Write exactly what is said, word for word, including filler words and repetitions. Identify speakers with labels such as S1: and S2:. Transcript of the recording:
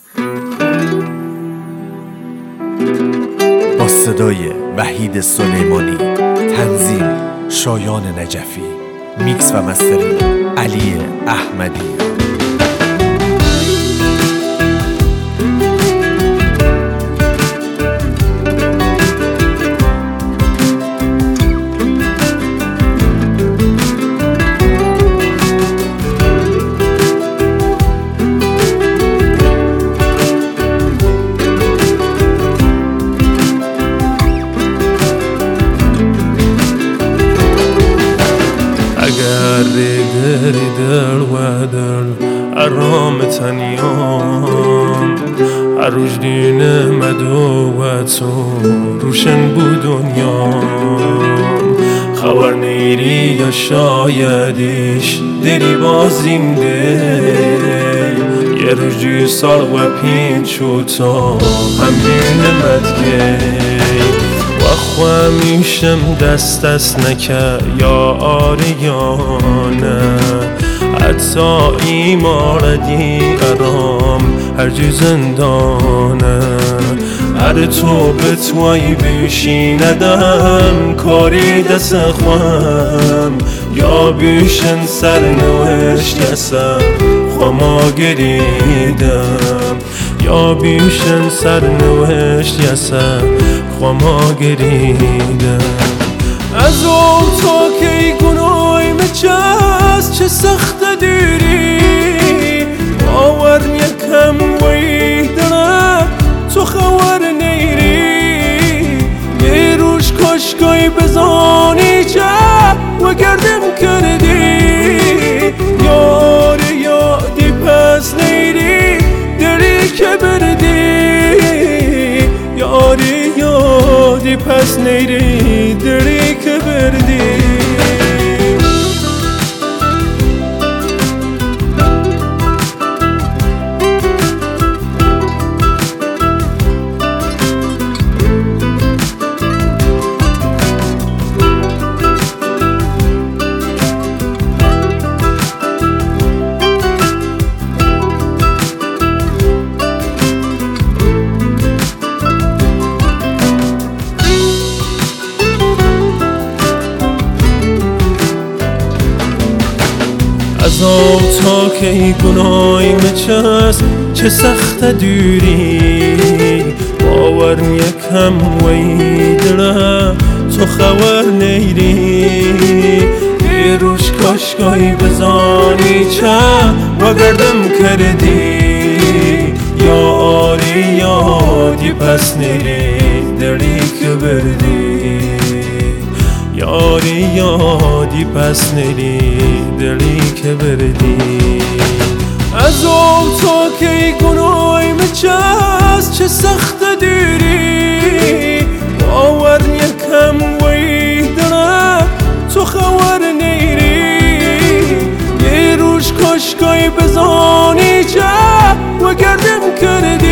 S1: با صدای وحید سلیمانی، تنظیم شایان نجفی، میکس و مسترینگ علی احمدی.
S2: دری دل و دل ارام تنیام عروج دین مدو و تو روشن بود دنیام خبر نیری یا شایدیش دری بازیم دل یه روزی سال و پینچو تا هم بینمت گی و میشم دست دست نکه یا آریانه حتی ایماردی ارام هرجی زندانه هر تو به توی بیشی ندم کاری دست خوام یا بیشن سرنوشت یسم خوما گریدم یا بیشن سرنوشت یسم خوما گریدم از او تا که گناهی مچست چه سخت دیری باور یکم وی دارم تو خبر نیری یه روش کشکای بزانی چه و گردم کردی یاری یادی پس نیری دلی که بردی یاری یادی پس نیری دلی که بردی از آب تا که ای گناهی مچست چه سخت دوری باور یکم وی دلم تو خبر نیری بیروش کاشگاهی بزانی چه و گردم کردی یا آری یادی پس نیری دلی که بردی یاری یادی پس نیری دلی که بردی از او تا که ای گناهی مچست چه سخت دیری باور یکم وی دارم تو خبر نیری یه روش کاشکای بزانی چه و گردم کردی